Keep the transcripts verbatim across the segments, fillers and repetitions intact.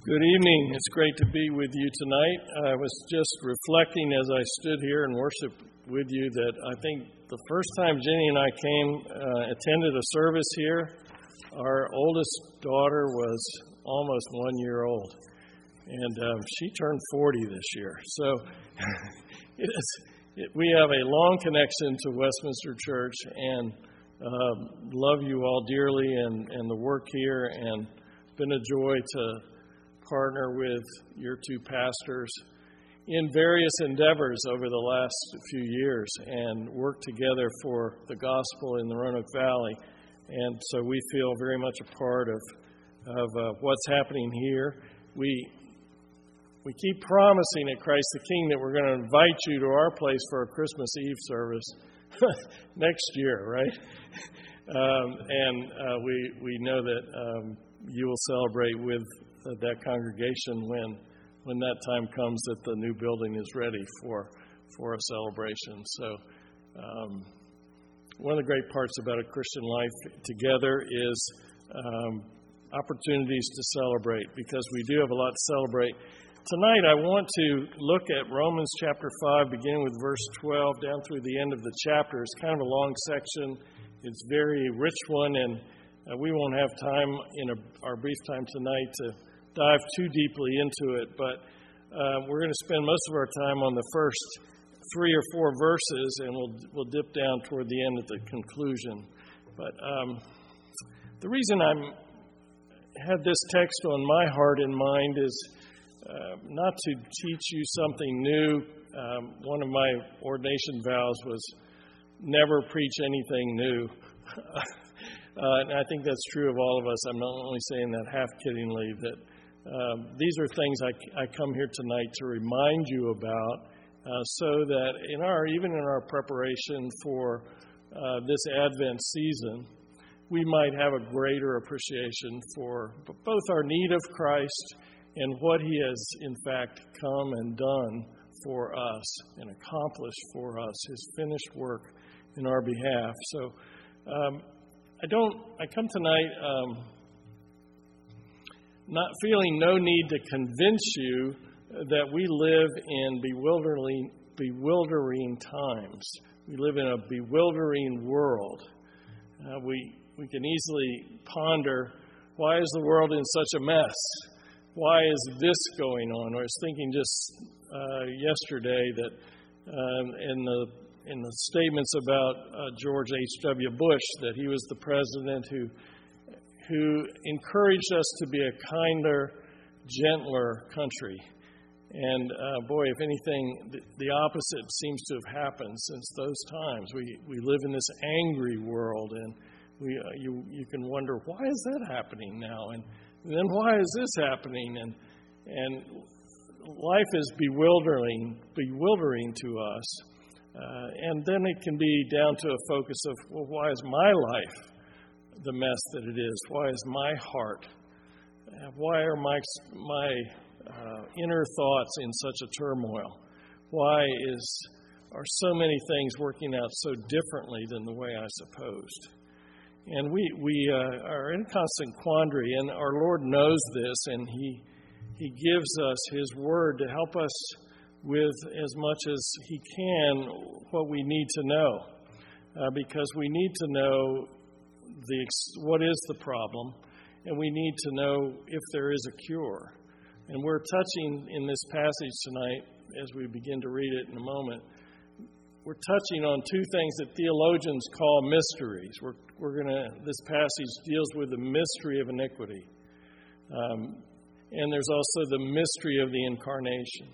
Good evening. It's great to be with you tonight. I was just reflecting as I stood here and worshiped with you that I think the first time Jenny and I came, uh, attended a service here, our oldest daughter was almost one year old. And um, she turned forty this year. So it is, it, we have a long connection to Westminster Church and uh, love you all dearly and, and the work here, and been a joy to partner with your two pastors in various endeavors over the last few years and work together for the gospel in the Roanoke Valley. And so we feel very much a part of of uh, what's happening here. We we keep promising at Christ the King that we're going to invite you to our place for a Christmas Eve service next year, right? um, and uh, we we know that um, you will celebrate with that congregation when when that time comes that the new building is ready for for a celebration. So um, one of the great parts about a Christian life together is um, opportunities to celebrate, because we do have a lot to celebrate. Tonight I want to look at Romans chapter five, beginning with verse twelve down through the end of the chapter. It's kind of a long section. It's a very rich one, and uh, we won't have time in a, our brief time tonight to dive too deeply into it, but uh, we're going to spend most of our time on the first three or four verses, and we'll we'll dip down toward the end at the conclusion. But um, the reason I'm had this text on my heart and mind is uh, not to teach you something new. Um, one of my ordination vows was never preach anything new. uh, and I think that's true of all of us. I'm not only saying that half-kiddingly, that Um, these are things I, I come here tonight to remind you about, uh, so that in our even in our preparation for uh, this Advent season, we might have a greater appreciation for both our need of Christ and what He has in fact come and done for us and accomplished for us, His finished work in our behalf. So um, I don't. I come tonight. Um, Not feeling no need to convince you that we live in bewildering, bewildering times. We live in a bewildering world. Uh, we we can easily ponder, why is the world in such a mess? Why is this going on? I was thinking just uh, yesterday that um, in the in the statements about uh, George H W Bush, that he was the president who. who encouraged us to be a kinder, gentler country. And uh, boy, if anything, the, the opposite seems to have happened since those times. We we live in this angry world, and we uh, you you can wonder, why is that happening now? And, and then why is this happening? And and life is bewildering, bewildering to us. Uh, and then it can be down to a focus of, well, why is my life the mess that it is? Why is my heart? Why are my my uh, inner thoughts in such a turmoil? Why is are so many things working out so differently than the way I supposed? And we we uh, are in constant quandary, and our Lord knows this, and He He gives us His Word to help us with as much as He can what we need to know, uh, because we need to know The, what is the problem, and we need to know if there is a cure. And we're touching in this passage tonight, as we begin to read it in a moment, we're touching on two things that theologians call mysteries. We're, we're going to, this passage deals with the mystery of iniquity. Um, and there's also the mystery of the incarnation.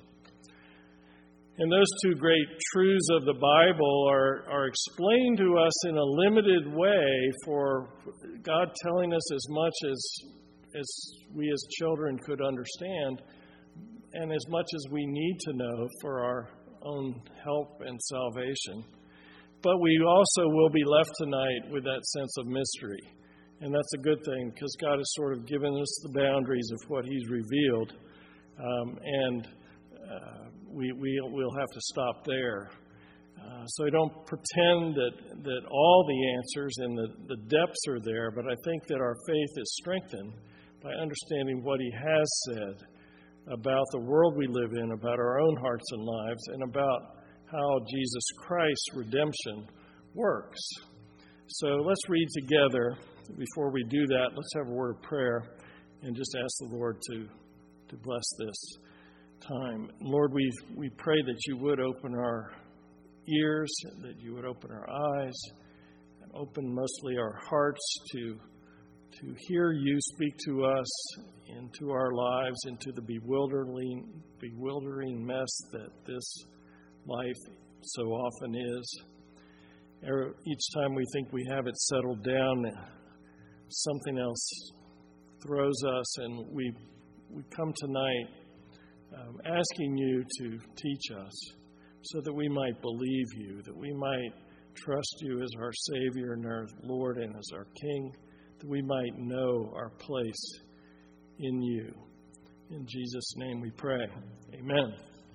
And those two great truths of the Bible are, are explained to us in a limited way, for God telling us as much as, as we as children could understand, and as much as we need to know for our own help and salvation. But we also will be left tonight with that sense of mystery. And that's a good thing, because God has sort of given us the boundaries of what He's revealed. Um, and uh, We, we, we'll have to stop there. Uh, so I don't pretend that, that all the answers and the, the depths are there, but I think that our faith is strengthened by understanding what He has said about the world we live in, about our own hearts and lives, and about how Jesus Christ's redemption works. So let's read together. Before we do that, let's have a word of prayer and just ask the Lord to, to bless this time. Lord, we we pray that You would open our ears, that You would open our eyes, and open mostly our hearts to to hear You speak to us into our lives, into the bewildering, bewildering mess that this life so often is. Each time we think we have it settled down, something else throws us, and we we come tonight um, asking You to teach us so that we might believe You, that we might trust You as our Savior and our Lord and as our King, that we might know our place in You. In Jesus' name we pray. Amen.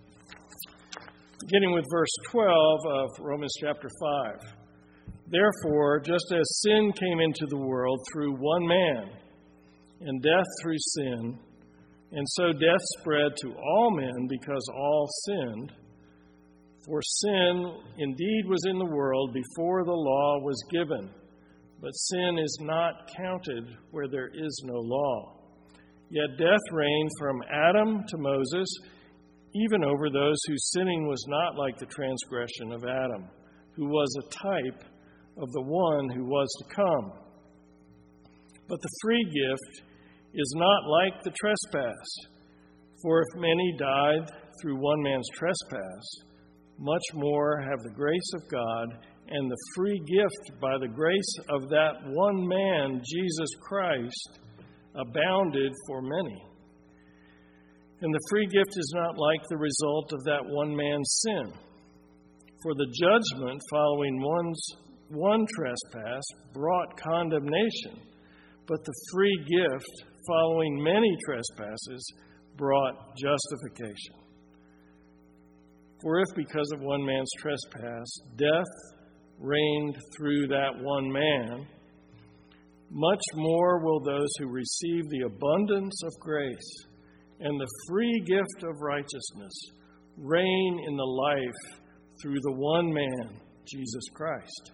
Beginning with verse twelve of Romans chapter five. Therefore, just as sin came into the world through one man, and death through sin, and so death spread to all men because all sinned. For sin indeed was in the world before the law was given, but sin is not counted where there is no law. Yet death reigned from Adam to Moses, even over those whose sinning was not like the transgression of Adam, who was a type of the one who was to come. But the free gift is not like the trespass. For if many died through one man's trespass, much more have the grace of God and the free gift by the grace of that one man, Jesus Christ, abounded for many. And the free gift is not like the result of that one man's sin. For the judgment following one's one trespass brought condemnation, but the free gift following many trespasses brought justification. For if because of one man's trespass death reigned through that one man, much more will those who receive the abundance of grace and the free gift of righteousness reign in the life through the one man, Jesus Christ.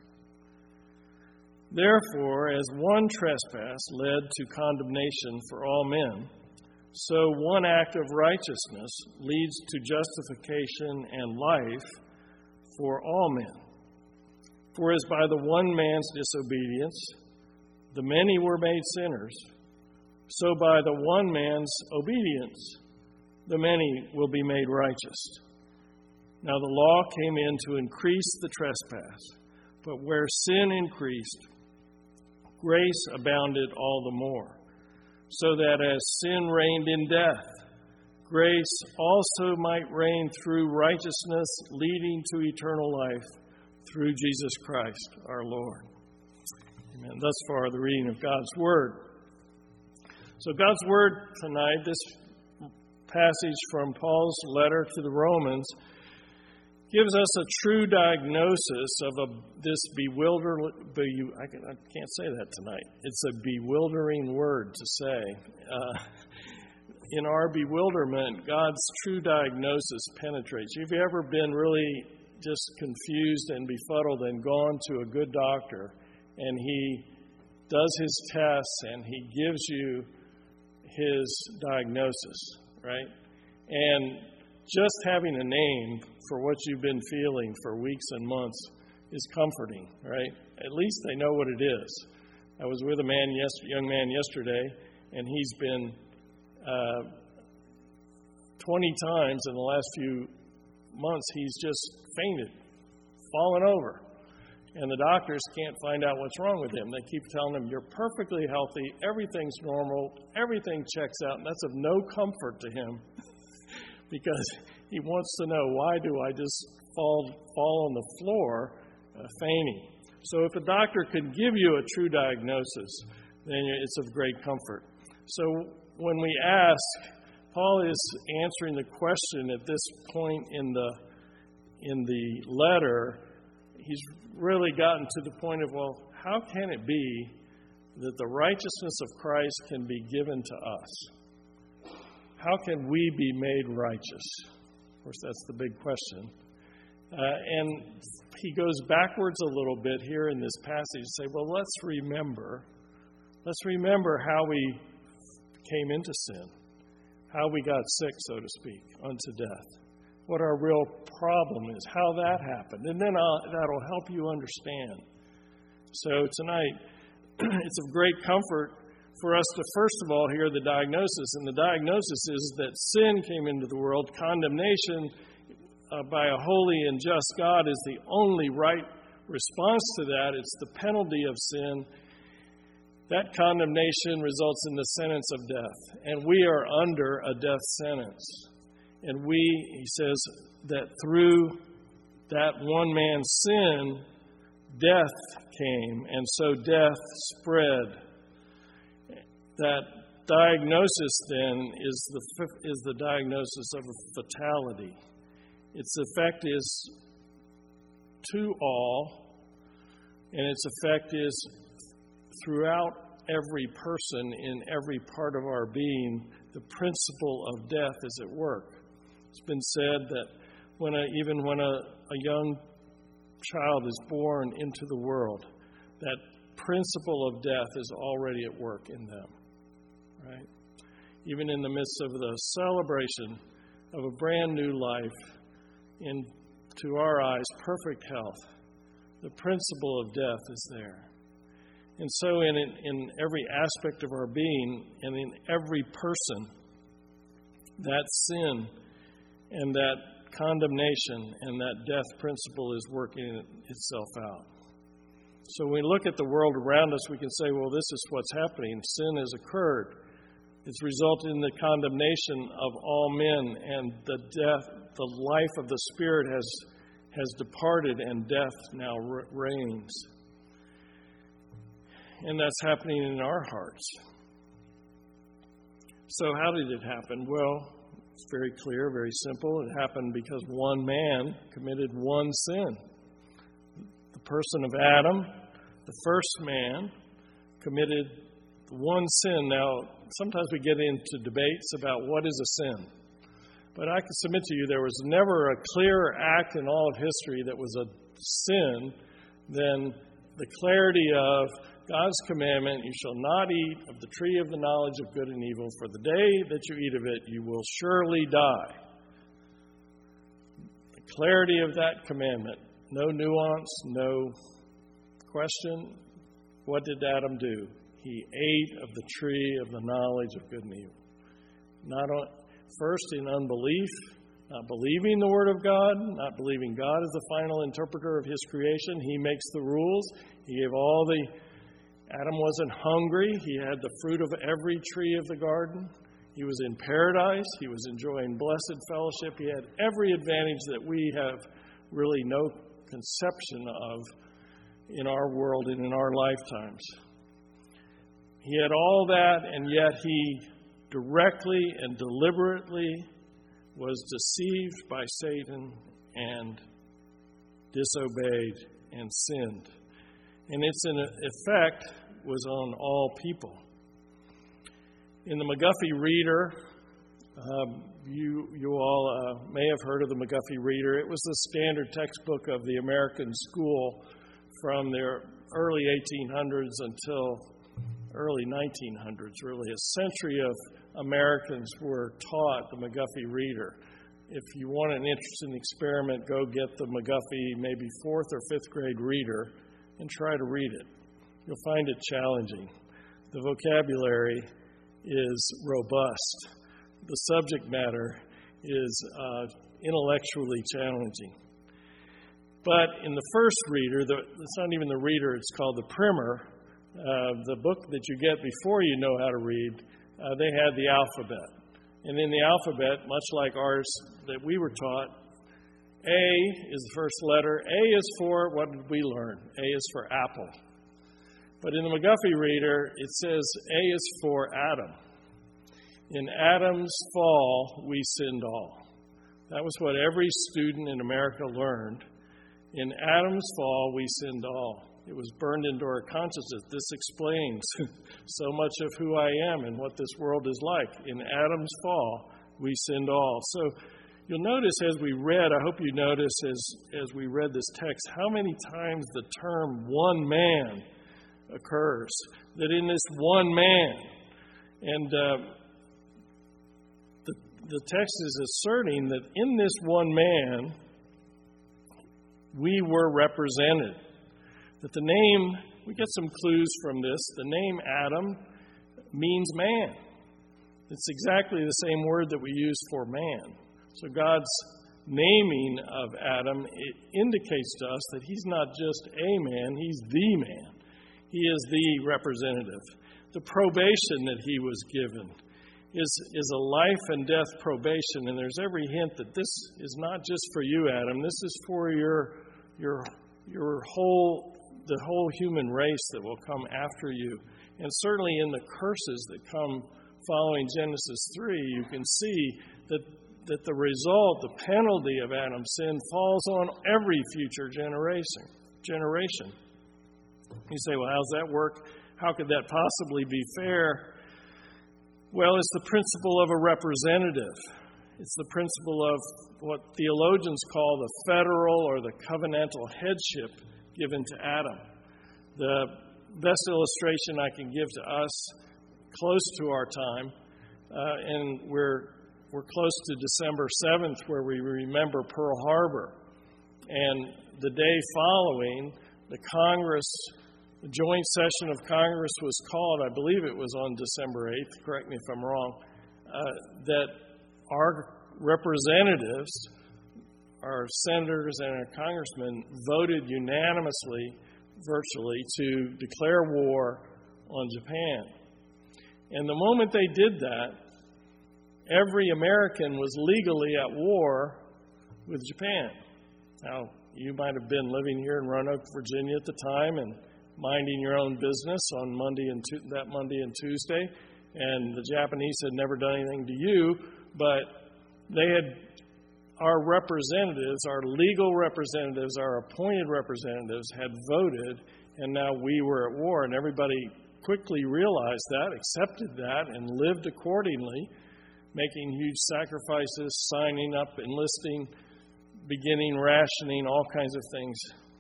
Therefore, as one trespass led to condemnation for all men, so one act of righteousness leads to justification and life for all men. For as by the one man's disobedience the many were made sinners, so by the one man's obedience the many will be made righteous. Now the law came in to increase the trespass, but where sin increased, grace abounded all the more, so that as sin reigned in death, grace also might reign through righteousness, leading to eternal life through Jesus Christ our Lord. Amen. Thus far, the reading of God's Word. So God's Word tonight, this passage from Paul's letter to the Romans, gives us a true diagnosis of a, this bewilder. Be, I, can, I can't say that tonight. It's a bewildering word to say. Uh, in our bewilderment, God's true diagnosis penetrates. Have you ever been really just confused and befuddled and gone to a good doctor, and he does his tests and he gives you his diagnosis, right? And just having a name for what you've been feeling for weeks and months is comforting, right? At least they know what it is. I was with a man, yes, young man yesterday, and he's been uh, twenty times in the last few months, he's just fainted, fallen over. And the doctors can't find out what's wrong with him. They keep telling him, you're perfectly healthy, everything's normal, everything checks out, and that's of no comfort to him. Because he wants to know, why do I just fall fall on the floor uh, fainting? So if a doctor can give you a true diagnosis, then it's of great comfort. So when we ask, Paul is answering the question at this point in the in the letter. He's really gotten to the point of, well, how can it be that the righteousness of Christ can be given to us. How can we be made righteous? Of course, that's the big question. Uh, and he goes backwards a little bit here in this passage to say, well, let's remember. Let's remember how we came into sin, how we got sick, so to speak, unto death, what our real problem is, how that happened. And then I'll, that'll help you understand. So tonight, it's of great comfort for us to first of all hear the diagnosis. And the diagnosis is that sin came into the world. Condemnation uh, by a holy and just God is the only right response to that. It's the penalty of sin. That condemnation results in the sentence of death. And we are under a death sentence. And we, he says, that through that one man's sin, death came, and so death spread. That diagnosis then is the is the diagnosis of a fatality. Its effect is to all, and its effect is throughout every person in every part of our being. The principle of death is at work. It's been said that when a, even when a, a young child is born into the world, that principle of death is already at work in them. Right? Even in the midst of the celebration of a brand new life, in to our eyes, perfect health, the principle of death is there. And so in, in every aspect of our being and in every person, that sin and that condemnation and that death principle is working itself out. So when we look at the world around us, we can say, well, this is what's happening. Sin has occurred. It's resulted in the condemnation of all men, and the death, the life of the Spirit has has departed, and death now reigns. And that's happening in our hearts. So how did it happen? Well, it's very clear, very simple. It happened because one man committed one sin. The person of Adam, the first man, committed one sin. Now, sometimes we get into debates about what is a sin. But I can submit to you there was never a clearer act in all of history that was a sin than the clarity of God's commandment, you shall not eat of the tree of the knowledge of good and evil, for the day that you eat of it, you will surely die. The clarity of that commandment, no nuance, no question. What did Adam do? He ate of the tree of the knowledge of good and evil. Not on, first in unbelief, not believing the Word of God, not believing God is the final interpreter of His creation. He makes the rules. He gave all the... Adam wasn't hungry. He had the fruit of every tree of the garden. He was in paradise. He was enjoying blessed fellowship. He had every advantage that we have really no conception of in our world and in our lifetimes. He had all that, and yet he directly and deliberately was deceived by Satan and disobeyed and sinned. And its effect was on all people. In the McGuffey Reader, um, you you all uh, may have heard of the McGuffey Reader. It was the standard textbook of the American school from the early eighteen hundreds until early nineteen hundreds, really. A century of Americans were taught the McGuffey Reader. If you want an interesting experiment, go get the McGuffey maybe fourth or fifth grade reader and try to read it. You'll find it challenging. The vocabulary is robust. The subject matter is uh, intellectually challenging. But in the first reader, the, it's not even the reader, it's called the primer, uh, the book that you get before you know how to read, uh, they had the alphabet. And in the alphabet, much like ours that we were taught, A is the first letter. A is for, what did we learn? A is for apple. But in the McGuffey Reader, it says A is for Adam. In Adam's fall, we sinned all. That was what every student in America learned. In Adam's fall, we sinned all. It was burned into our consciousness. This explains so much of who I am and what this world is like. In Adam's fall, we sinned all. So you'll notice as we read, I hope you notice as, as we read this text, how many times the term one man occurs. That in this one man, and uh, the, the text is asserting that in this one man, we were represented. That the name, we get some clues from this, the name Adam means man. It's exactly the same word that we use for man. So God's naming of Adam, it indicates to us that he's not just a man, he's the man. He is the representative. The probation that he was given is, is a life and death probation, and there's every hint that this is not just for you, Adam. This is for your your your whole the whole human race that will come after you. And certainly in the curses that come following Genesis three, you can see that that the result, the penalty of Adam's sin, falls on every future generation. Generation. You say, well, how does that work? How could that possibly be fair? Well, it's the principle of a representative. It's the principle of what theologians call the federal or the covenantal headship given to Adam. The best illustration I can give to us, close to our time, uh, and we're we're close to December seventh, where we remember Pearl Harbor. And the day following, the Congress, the joint session of Congress was called, I believe it was on December eighth, correct me if I'm wrong, uh, that our representatives, our senators and our congressmen voted unanimously, virtually, to declare war on Japan. And the moment they did that, every American was legally at war with Japan. Now, you might have been living here in Roanoke, Virginia at the time and minding your own business on Monday and tu- that Monday and Tuesday, and the Japanese had never done anything to you, but they had, our representatives, our legal representatives, our appointed representatives had voted, and now we were at war, and everybody quickly realized that, accepted that, and lived accordingly, making huge sacrifices, signing up, enlisting, beginning rationing, all kinds of things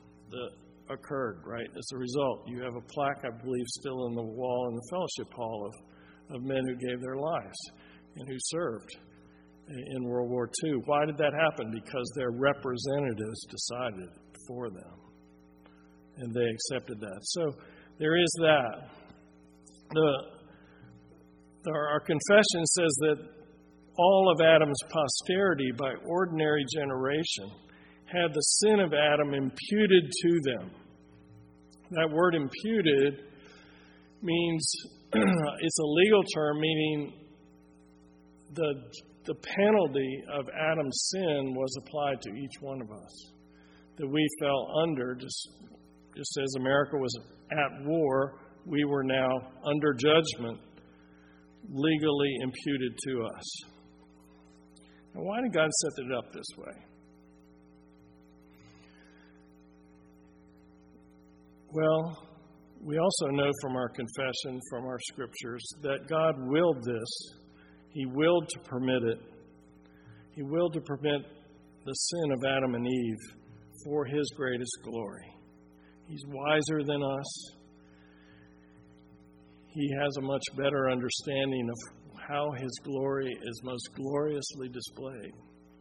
that occurred, right? As a result, you have a plaque, I believe, still in the wall in the fellowship hall of, of men who gave their lives and who served in World War Two. Why did that happen? Because their representatives decided for them, and they accepted that. So there is that. The, the our confession says that all of Adam's posterity, by ordinary generation, had the sin of Adam imputed to them. That word imputed means, it's a legal term, meaning the, the penalty of Adam's sin was applied to each one of us. That we fell under, just, just as America was at war, we were now under judgment, legally imputed to us. Now, why did God set it up this way? Well, we also know from our confession, from our scriptures, that God willed this. He willed to permit it. He willed to permit the sin of Adam and Eve for His greatest glory. He's wiser than us. He has a much better understanding of how His glory is most gloriously displayed.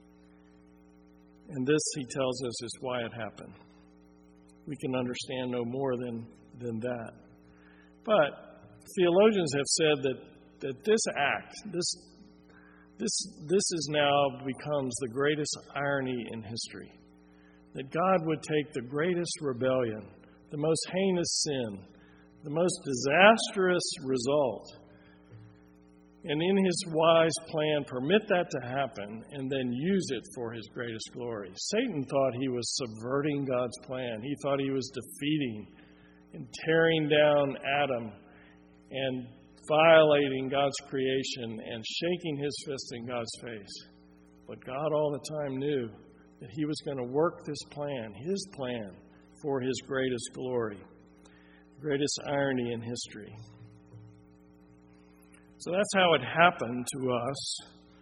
And this, He tells us, is why it happened. We can understand no more than, than that. But theologians have said that, that this act, this, this, this is now becomes the greatest irony in history. That God would take the greatest rebellion, the most heinous sin, the most disastrous result, and in His wise plan permit that to happen and then use it for His greatest glory. Satan thought he was subverting God's plan. He thought he was defeating and tearing down Adam and violating God's creation and shaking his fist in God's face. But God all the time knew that He was going to work this plan, His plan, for his greatest glory, greatest irony in history. So that's how it happened to us.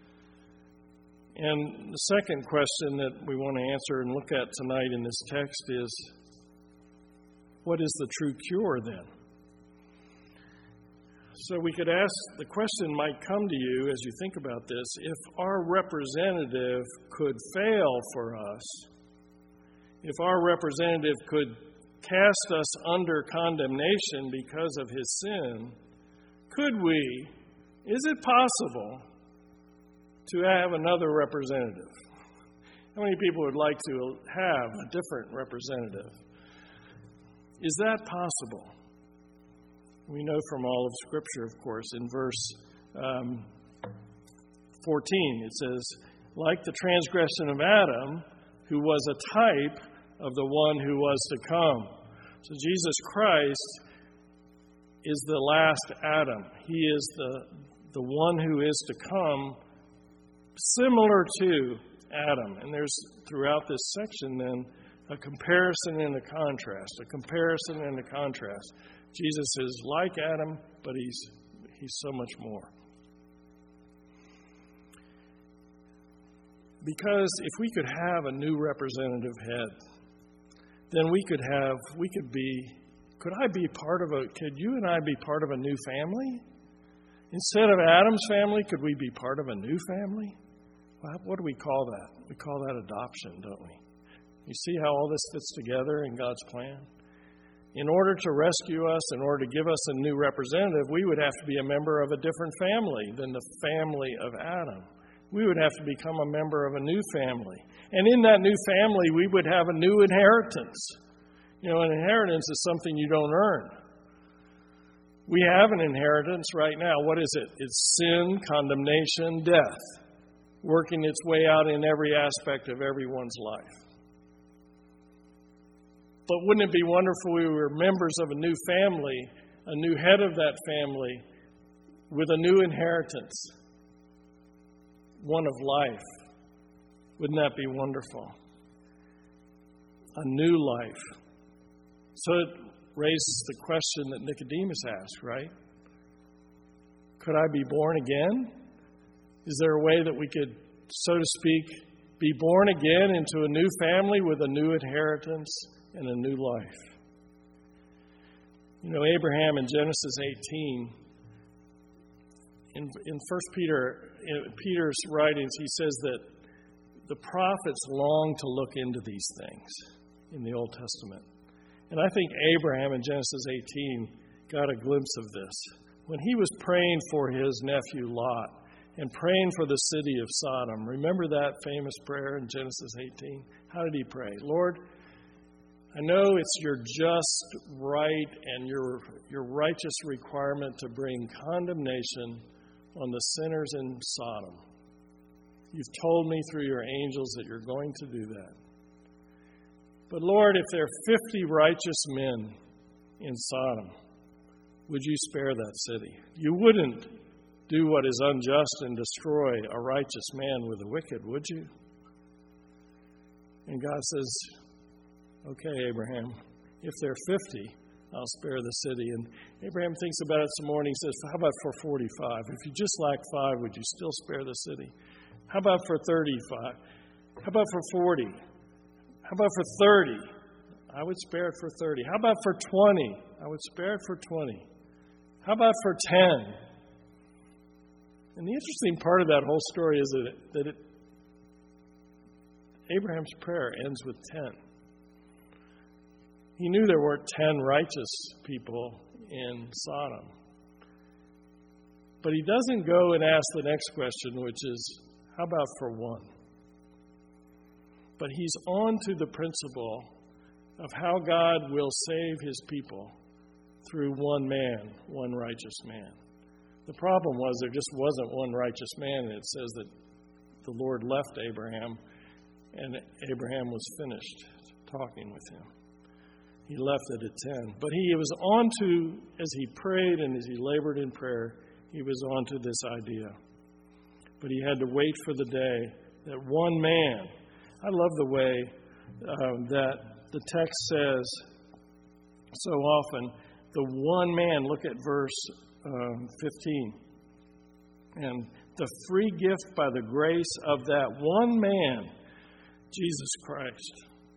And the second question that we want to answer and look at tonight in this text is, what is the true cure then? So we could ask, the question might come to you as you think about this, if our representative could fail for us, if our representative could cast us under condemnation because of his sin, could we, is it possible to have another representative? How many people would like to have a different representative? Is that possible? We know from all of Scripture, of course, in verse um, fourteen, it says, like the transgression of Adam, who was a type of the one who was to come. So Jesus Christ is the last Adam. He is the, the one who is to come, similar to Adam. And there's, throughout this section then, a comparison and a contrast, a comparison and a contrast. Jesus is like Adam, but he's he's so much more. Because if we could have a new representative head, then we could have, we could be, could I be part of a, could you and I be part of a new family? Instead of Adam's family, could we be part of a new family? What do we call that? We call that adoption, don't we? You see how all this fits together in God's plan? In order to rescue us, in order to give us a new representative, we would have to be a member of a different family than the family of Adam. We would have to become a member of a new family. And in that new family, we would have a new inheritance. You know, an inheritance is something you don't earn. We have an inheritance right now. What is it? It's sin, condemnation, death, working its way out in every aspect of everyone's life. But wouldn't it be wonderful if we were members of a new family, a new head of that family, with a new inheritance, one of life? Wouldn't that be wonderful? A new life. So it raises the question that Nicodemus asked, right? Could I be born again? Is there a way that we could, so to speak, be born again into a new family with a new inheritance and a new life? You know, Abraham in Genesis eighteen, in, in First Peter, in Peter's writings, he says that the prophets long to look into these things in the Old Testament. And I think Abraham in Genesis eighteen got a glimpse of this. When he was praying for his nephew Lot and praying for the city of Sodom, remember that famous prayer in Genesis eighteen? How did he pray? Lord, I know it's your just right and your, your righteous requirement to bring condemnation on the sinners in Sodom. You've told me through your angels that you're going to do that. But Lord, if there are fifty righteous men in Sodom, would you spare that city? You wouldn't do what is unjust and destroy a righteous man with the wicked, would you? And God says, okay, Abraham, if there are fifty, I'll spare the city. And Abraham thinks about it some more and he says, how about for forty-five? If you just lack five, would you still spare the city? How about for thirty-five? How about for forty? How about for thirty? I would spare it for thirty. How about for twenty? I would spare it for twenty. How about for ten? And the interesting part of that whole story is that, it, that it, Abraham's prayer ends with ten. He knew there weren't ten righteous people in Sodom. But he doesn't go and ask the next question, which is, how about for one? But he's on to the principle of how God will save his people through one man, one righteous man. The problem was there just wasn't one righteous man, and it says that the Lord left Abraham, and Abraham was finished talking with him. He left it at ten. But he was on to, as he prayed and as he labored in prayer, he was on to this idea. But he had to wait for the day that one man, I love the way um, that the text says so often, the one man, look at verse um, fifteen. And the free gift by the grace of that one man, Jesus Christ.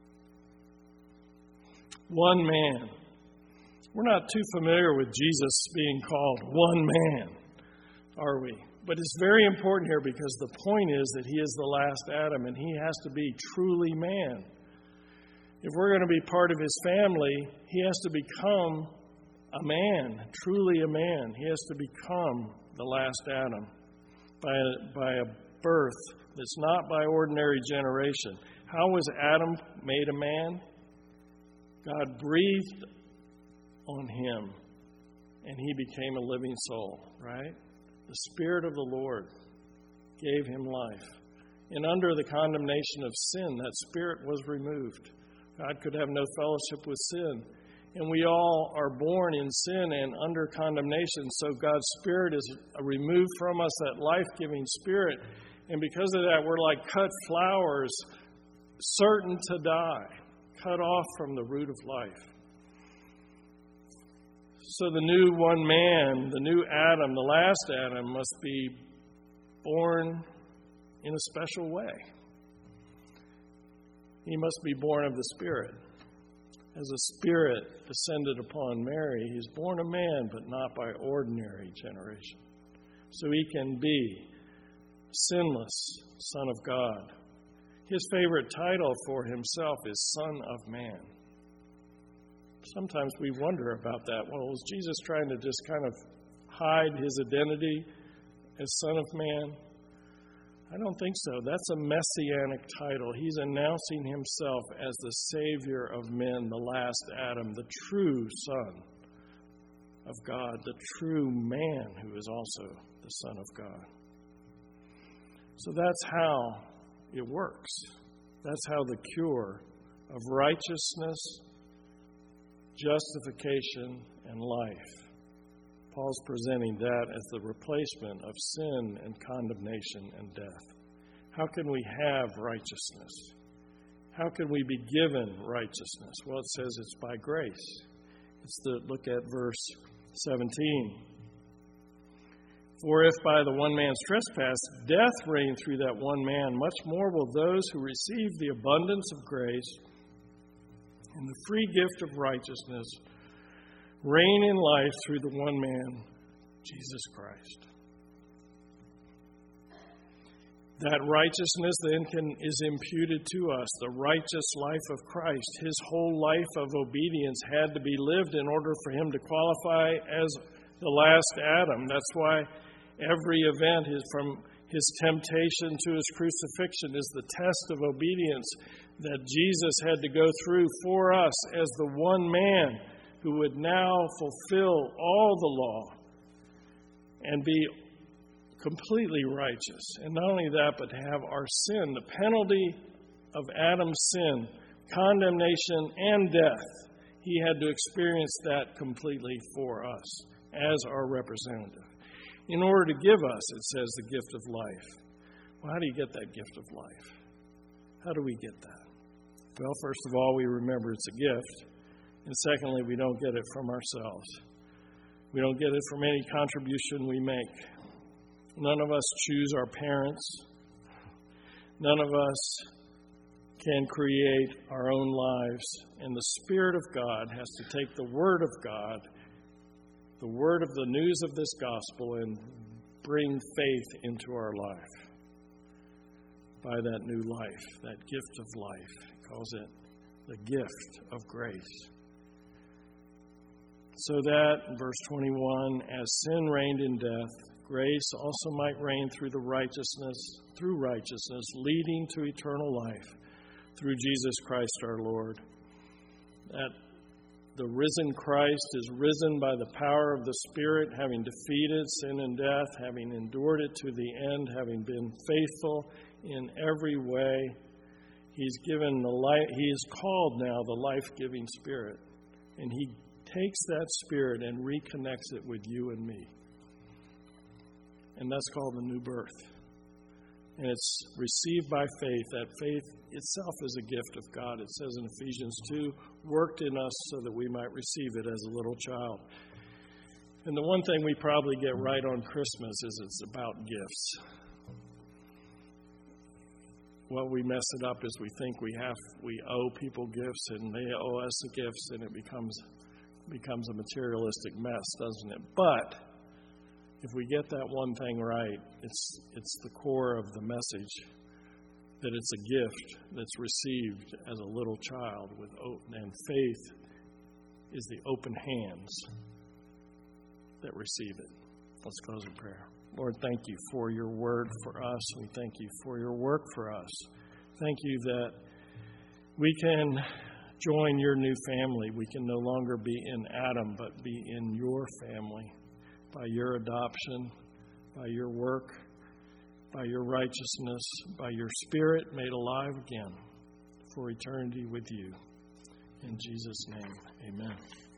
One man. We're not too familiar with Jesus being called one man, are we? But it's very important here because the point is that he is the last Adam and he has to be truly man. If we're going to be part of his family, he has to become a man, truly a man. He has to become the last Adam by a, by a birth that's not by ordinary generation. How was Adam made a man? God breathed on him and he became a living soul, right? The Spirit of the Lord gave him life. And under the condemnation of sin, that Spirit was removed. God could have no fellowship with sin. And we all are born in sin and under condemnation. So God's Spirit is removed from us, that life-giving Spirit. And because of that, we're like cut flowers, certain to die, cut off from the root of life. So the new one man, the new Adam, the last Adam, must be born in a special way. He must be born of the Spirit. As a Spirit descended upon Mary, he's born a man, but not by ordinary generation. So he can be sinless Son of God. His favorite title for himself is Son of Man. Sometimes we wonder about that. Well, was Jesus trying to just kind of hide his identity as Son of Man? I don't think so. That's a messianic title. He's announcing himself as the Savior of men, the last Adam, the true Son of God, the true man who is also the Son of God. So that's how it works. That's how the cure of righteousness, justification, and life. Paul's presenting that as the replacement of sin and condemnation and death. How can we have righteousness? How can we be given righteousness? Well, it says it's by grace. It's the look at verse seventeen. For if by the one man's trespass death reigned through that one man, much more will those who receive the abundance of grace and the free gift of righteousness reign in life through the one man, Jesus Christ. That righteousness then can, is imputed to us, the righteous life of Christ. His whole life of obedience had to be lived in order for him to qualify as the last Adam. That's why every event is from his temptation to his crucifixion is the test of obedience that Jesus had to go through for us as the one man who would now fulfill all the law and be completely righteous. And not only that, but to have our sin, the penalty of Adam's sin, condemnation and death. He had to experience that completely for us as our representative. In order to give us, it says, the gift of life. Well, how do you get that gift of life? How do we get that? Well, first of all, we remember it's a gift. And secondly, we don't get it from ourselves. We don't get it from any contribution we make. None of us choose our parents. None of us can create our own lives. And the Spirit of God has to take the Word of God, the word of the news of this gospel, and bring faith into our life. By that new life, that gift of life. He calls it the gift of grace. So that, verse twenty-one, as sin reigned in death, grace also might reign through the righteousness, through righteousness, leading to eternal life, through Jesus Christ our Lord. That the risen Christ is risen by the power of the Spirit, having defeated sin and death, having endured it to the end, having been faithful in every way. He's given the life, he is called now the life-giving Spirit. And he takes that Spirit and reconnects it with you and me. And that's called the new birth. and it's received by faith. That faith itself is a gift of God. It says in Ephesians two, worked in us so that we might receive it as a little child. And the one thing we probably get right on Christmas is it's about gifts. Well, we mess it up is we think we have, we owe people gifts and they owe us the gifts, and it becomes becomes a materialistic mess, doesn't it? But if we get that one thing right, it's it's the core of the message, that it's a gift that's received as a little child with open, and faith is the open hands that receive it. Let's close in prayer. Lord, thank you for your word for us. We thank you for your work for us. Thank you that we can join your new family. We can no longer be in Adam, but be in your family by your adoption, by your work, by your righteousness, by your Spirit made alive again for eternity with you. In Jesus' name, amen.